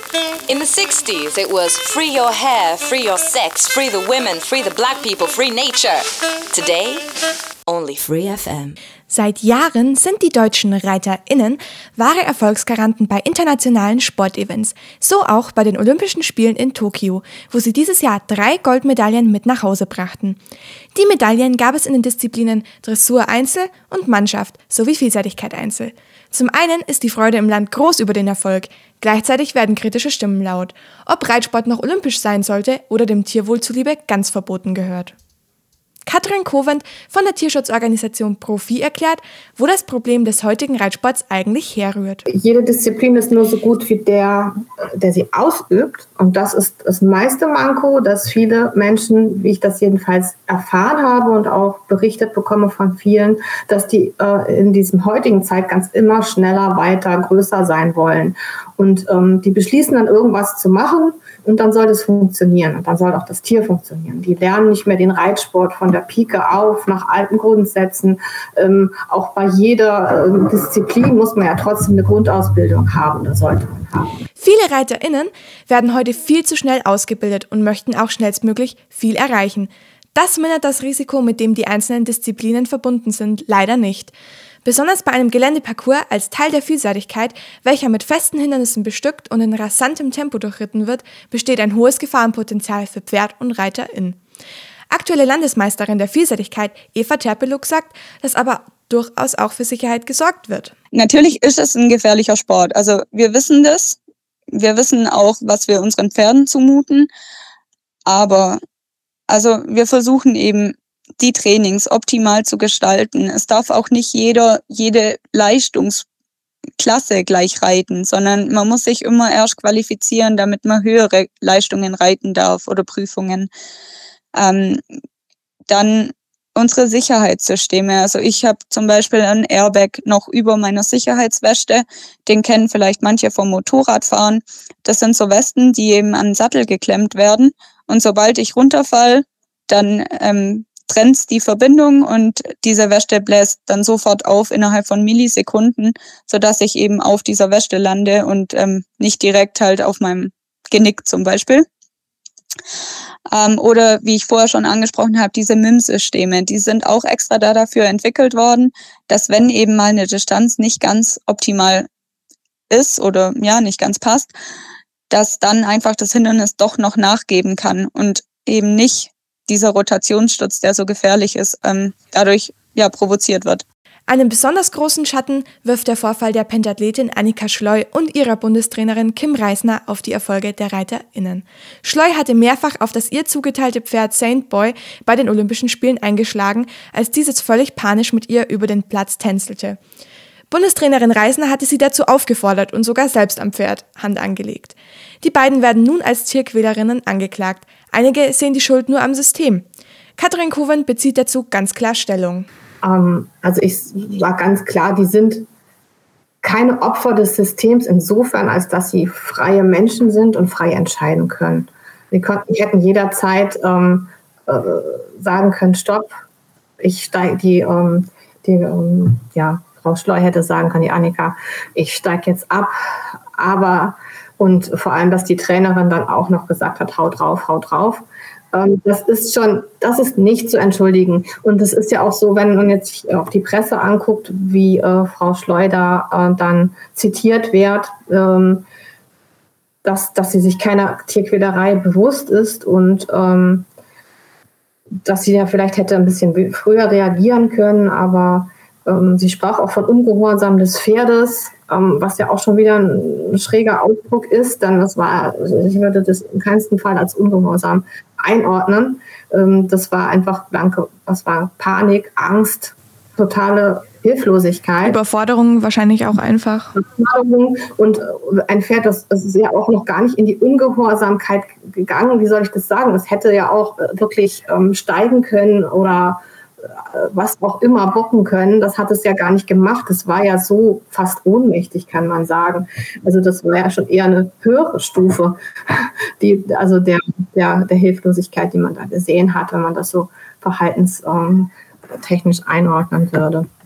In the 60s, it was free your hair, free your sex, free the women, free the black people, free nature. Today, only Free FM. Seit Jahren sind die deutschen ReiterInnen wahre Erfolgsgaranten bei internationalen Sportevents. So auch bei den Olympischen Spielen in Tokio, wo sie dieses Jahr 3 Goldmedaillen mit nach Hause brachten. Die Medaillen gab es in den Disziplinen Dressur Einzel und Mannschaft sowie Vielseitigkeit Einzel. Zum einen ist die Freude im Land groß über den Erfolg. Gleichzeitig werden kritische Stimmen laut, ob Reitsport noch olympisch sein sollte oder dem Tierwohl zuliebe ganz verboten gehört. Katrin Covent von der Tierschutzorganisation Profi erklärt, wo das Problem des heutigen Reitsports eigentlich herrührt. Jede Disziplin ist nur so gut wie der sie ausübt. Und das ist das meiste Manko, dass viele Menschen, wie ich das jedenfalls erfahren habe und auch berichtet bekomme von vielen, dass die in diesem heutigen Zeit ganz immer schneller, weiter, größer sein wollen. Und die beschließen dann irgendwas zu machen und dann soll das funktionieren und dann soll auch das Tier funktionieren. Die lernen nicht mehr den Reitsport von der Pike auf, nach alten Grundsätzen. Auch bei jeder Disziplin muss man ja trotzdem eine Grundausbildung haben, oder sollte man haben. Viele ReiterInnen werden heute viel zu schnell ausgebildet und möchten auch schnellstmöglich viel erreichen. Das mindert das Risiko, mit dem die einzelnen Disziplinen verbunden sind, leider nicht. Besonders bei einem Geländeparcours als Teil der Vielseitigkeit, welcher mit festen Hindernissen bestückt und in rasantem Tempo durchritten wird, besteht ein hohes Gefahrenpotenzial für Pferd und ReiterInnen. Aktuelle Landesmeisterin der Vielseitigkeit Eva Terpeluk sagt, dass aber durchaus auch für Sicherheit gesorgt wird. Natürlich ist es ein gefährlicher Sport. Also wir wissen das. Wir wissen auch, was wir unseren Pferden zumuten. Aber also wir versuchen eben, die Trainings optimal zu gestalten. Es darf auch nicht jede Leistungsklasse gleich reiten, sondern man muss sich immer erst qualifizieren, damit man höhere Leistungen reiten darf oder Prüfungen. Dann unsere Sicherheitssysteme. Also ich habe zum Beispiel ein Airbag noch über meiner Sicherheitsweste. Den kennen vielleicht manche vom Motorradfahren. Das sind so Westen, die eben an den Sattel geklemmt werden. Und sobald ich runterfall, dann trennt die Verbindung und diese Weste bläst dann sofort auf innerhalb von Millisekunden, sodass ich eben auf dieser Weste lande und nicht direkt halt auf meinem Genick zum Beispiel. Oder wie ich vorher schon angesprochen habe, diese MIM-Systeme, die sind auch extra dafür entwickelt worden, dass wenn eben mal eine Distanz nicht ganz optimal ist oder ja nicht ganz passt, dass dann einfach das Hindernis doch noch nachgeben kann und eben nicht dieser Rotationssturz, der so gefährlich ist, dadurch provoziert wird. Einen besonders großen Schatten wirft der Vorfall der Pentathletin Annika Schleu und ihrer Bundestrainerin Kim Reisner auf die Erfolge der ReiterInnen. Schleu hatte mehrfach auf das ihr zugeteilte Pferd Saint Boy bei den Olympischen Spielen eingeschlagen, als dieses völlig panisch mit ihr über den Platz tänzelte. Bundestrainerin Reisner hatte sie dazu aufgefordert und sogar selbst am Pferd Hand angelegt. Die beiden werden nun als Tierquälerinnen angeklagt. Einige sehen die Schuld nur am System. Katrin Covent bezieht dazu ganz klar Stellung. Also ich sage ganz klar, die sind keine Opfer des Systems insofern, als dass sie freie Menschen sind und frei entscheiden können. Sie hätten jederzeit sagen können, stopp, ich steige Frau Schleu hätte sagen können, die Annika, ich steige jetzt ab, und vor allem, dass die Trainerin dann auch noch gesagt hat, hau drauf. Das ist nicht zu entschuldigen. Und es ist ja auch so, wenn man jetzt auch die Presse anguckt, wie Frau Schleu da dann zitiert wird, dass sie sich keiner Tierquälerei bewusst ist und dass sie ja vielleicht hätte ein bisschen früher reagieren können, aber sie sprach auch von Ungehorsam des Pferdes, was ja auch schon wieder ein schräger Ausdruck ist, denn ich würde das in keinem Fall als Ungehorsam einordnen. Das war einfach das war Panik, Angst, totale Hilflosigkeit. Überforderung wahrscheinlich auch einfach. Überforderung und ein Pferd, das ist ja auch noch gar nicht in die Ungehorsamkeit gegangen. Wie soll ich das sagen? Es hätte ja auch wirklich steigen können oder was auch immer bocken können. Das hat es ja gar nicht gemacht. Das war ja so fast ohnmächtig, kann man sagen. Also das war ja schon eher eine höhere Stufe, der Hilflosigkeit, die man da gesehen hat, wenn man das so verhaltenstechnisch einordnen würde.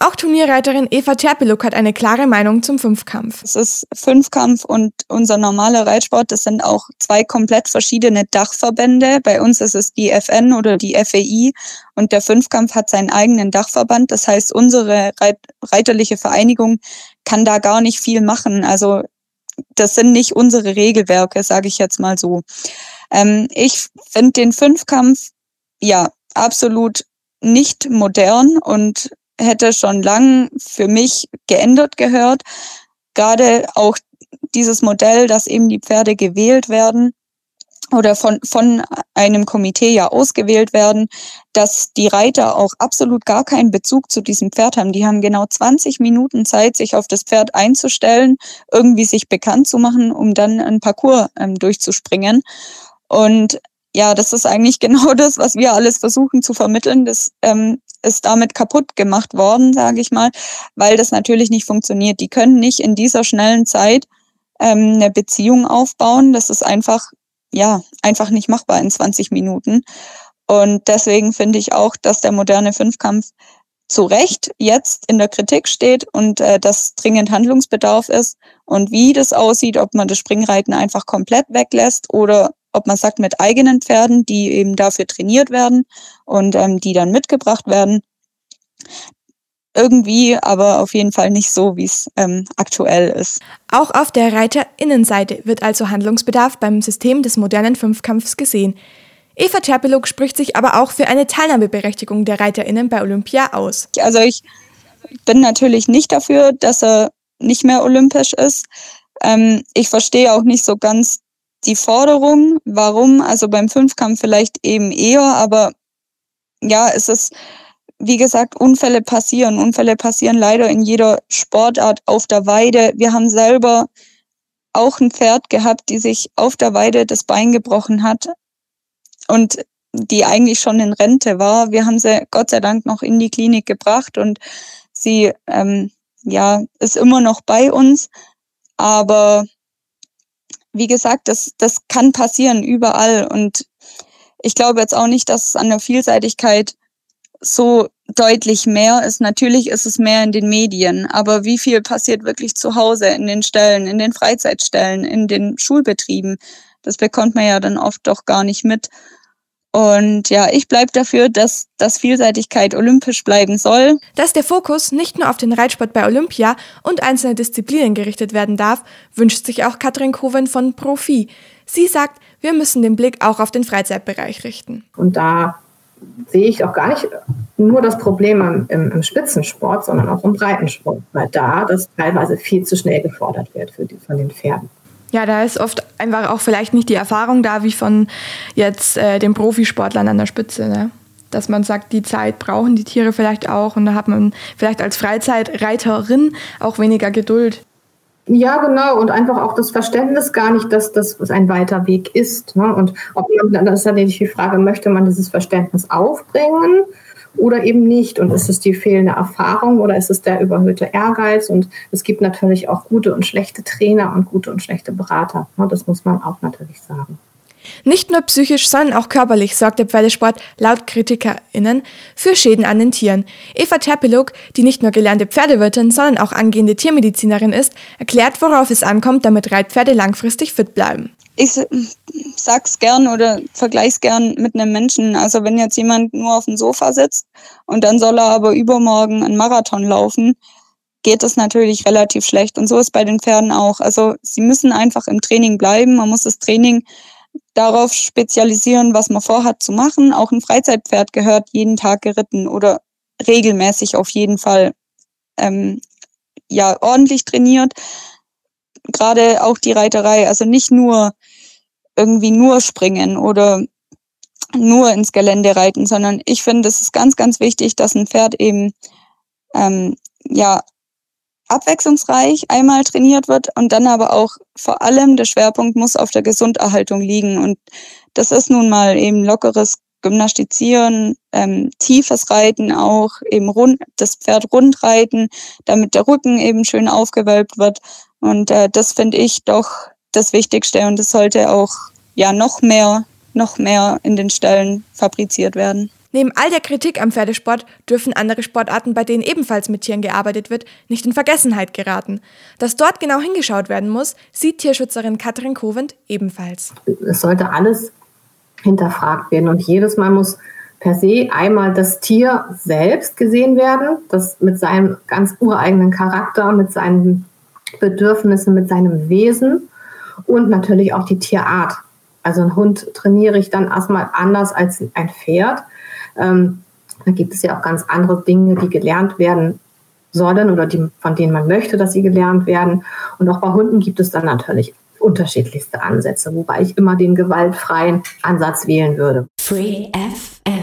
Auch Turnierreiterin Eva Terpeluk hat eine klare Meinung zum Fünfkampf. Es ist Fünfkampf und unser normaler Reitsport, das sind auch zwei komplett verschiedene Dachverbände. Bei uns ist es die FN oder die FEI und der Fünfkampf hat seinen eigenen Dachverband. Das heißt, unsere reiterliche Vereinigung kann da gar nicht viel machen. Also das sind nicht unsere Regelwerke, sage ich jetzt mal so. Ich finde den Fünfkampf ja absolut nicht modern und hätte schon lang für mich geändert gehört. Gerade auch dieses Modell, dass eben die Pferde gewählt werden oder von einem Komitee ja ausgewählt werden, dass die Reiter auch absolut gar keinen Bezug zu diesem Pferd haben. Die haben genau 20 Minuten Zeit, sich auf das Pferd einzustellen, irgendwie sich bekannt zu machen, um dann einen Parcours durchzuspringen. Und ja, das ist eigentlich genau das, was wir alles versuchen zu vermitteln. Das ist damit kaputt gemacht worden, sage ich mal, weil das natürlich nicht funktioniert. Die können nicht in dieser schnellen Zeit eine Beziehung aufbauen. Das ist einfach nicht machbar in 20 Minuten. Und deswegen finde ich auch, dass der moderne Fünfkampf zu Recht jetzt in der Kritik steht und dass dringend Handlungsbedarf ist. Und wie das aussieht, ob man das Springreiten einfach komplett weglässt oder ob man sagt, mit eigenen Pferden, die eben dafür trainiert werden und die dann mitgebracht werden. Irgendwie, aber auf jeden Fall nicht so, wie es aktuell ist. Auch auf der ReiterInnenseite wird also Handlungsbedarf beim System des modernen Fünfkampfs gesehen. Eva Terpeluk spricht sich aber auch für eine Teilnahmeberechtigung der ReiterInnen bei Olympia aus. Also ich bin natürlich nicht dafür, dass er nicht mehr olympisch ist. Ich verstehe auch nicht so ganz die Forderung, warum, also beim Fünfkampf vielleicht eben eher, aber ja, es ist, wie gesagt, Unfälle passieren. Unfälle passieren leider in jeder Sportart auf der Weide. Wir haben selber auch ein Pferd gehabt, die sich auf der Weide das Bein gebrochen hat und die eigentlich schon in Rente war. Wir haben sie Gott sei Dank noch in die Klinik gebracht und sie ist immer noch bei uns, aber wie gesagt, das kann passieren überall und ich glaube jetzt auch nicht, dass es an der Vielseitigkeit so deutlich mehr ist. Natürlich ist es mehr in den Medien, aber wie viel passiert wirklich zu Hause, in den Ställen, in den Freizeitstellen, in den Schulbetrieben? Das bekommt man ja dann oft doch gar nicht mit. Und ja, ich bleibe dafür, dass Vielseitigkeit olympisch bleiben soll. Dass der Fokus nicht nur auf den Reitsport bei Olympia und einzelne Disziplinen gerichtet werden darf, wünscht sich auch Katrin Koven von Profi. Sie sagt, wir müssen den Blick auch auf den Freizeitbereich richten. Und da sehe ich auch gar nicht nur das Problem im Spitzensport, sondern auch im Breitensport, weil da das teilweise viel zu schnell gefordert wird von den Pferden. Ja, da ist oft einfach auch vielleicht nicht die Erfahrung da, wie von jetzt den Profisportlern an der Spitze, ne? Dass man sagt, die Zeit brauchen die Tiere vielleicht auch und da hat man vielleicht als Freizeitreiterin auch weniger Geduld. Ja, genau. Und einfach auch das Verständnis gar nicht, dass das ein weiter Weg ist. Ne? Und ob man, das ist natürlich die Frage, möchte man dieses Verständnis aufbringen oder eben nicht? Und ist es die fehlende Erfahrung oder ist es der überhöhte Ehrgeiz? Und es gibt natürlich auch gute und schlechte Trainer und gute und schlechte Berater. Ne? Das muss man auch natürlich sagen. Nicht nur psychisch, sondern auch körperlich sorgt der Pferdesport laut KritikerInnen für Schäden an den Tieren. Eva Terpeluk, die nicht nur gelernte Pferdewirtin, sondern auch angehende Tiermedizinerin ist, erklärt, worauf es ankommt, damit Reitpferde langfristig fit bleiben. Ich sag's gern oder vergleich's gern mit einem Menschen. Also wenn jetzt jemand nur auf dem Sofa sitzt und dann soll er aber übermorgen einen Marathon laufen, geht das natürlich relativ schlecht. Und so ist bei den Pferden auch. Also sie müssen einfach im Training bleiben. Man muss das Training darauf spezialisieren, was man vorhat zu machen. Auch ein Freizeitpferd gehört jeden Tag geritten oder regelmäßig auf jeden Fall ordentlich trainiert. Gerade auch die Reiterei, also nicht nur irgendwie nur springen oder nur ins Gelände reiten, sondern ich finde, es ist ganz, ganz wichtig, dass ein Pferd eben abwechslungsreich einmal trainiert wird und dann aber auch vor allem der Schwerpunkt muss auf der Gesunderhaltung liegen. Und das ist nun mal eben lockeres Gymnastizieren, tiefes Reiten auch, eben das Pferd rund reiten, damit der Rücken eben schön aufgewölbt wird. Und das finde ich doch das Wichtigste und das sollte auch noch mehr in den Ställen fabriziert werden. Neben all der Kritik am Pferdesport dürfen andere Sportarten, bei denen ebenfalls mit Tieren gearbeitet wird, nicht in Vergessenheit geraten. Dass dort genau hingeschaut werden muss, sieht Tierschützerin Katrin Covent ebenfalls. Es sollte alles hinterfragt werden und jedes Mal muss per se einmal das Tier selbst gesehen werden, das mit seinem ganz ureigenen Charakter, mit seinen Bedürfnissen, mit seinem Wesen und natürlich auch die Tierart. Also einen Hund trainiere ich dann erstmal anders als ein Pferd. Da gibt es ja auch ganz andere Dinge, die gelernt werden sollen oder von denen man möchte, dass sie gelernt werden. Und auch bei Hunden gibt es dann natürlich unterschiedlichste Ansätze, wobei ich immer den gewaltfreien Ansatz wählen würde. Free FM.